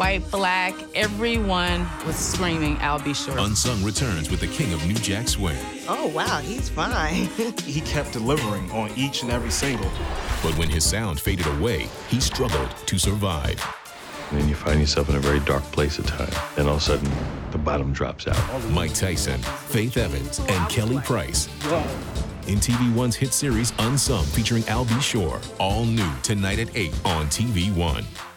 white, black, everyone was screaming, Al B. Sure. Unsung returns with the king of New Jack Swing. Oh, wow, he's fine. He kept delivering on each and every single. But when his sound faded away, he struggled to survive. And then you find yourself in a very dark place at times. And all of a sudden, the bottom drops out. Mike Tyson, Faith Evans, and Kelly Price. In TV One's hit series Unsung featuring Al B. Sure. All new tonight at 8 on TV One.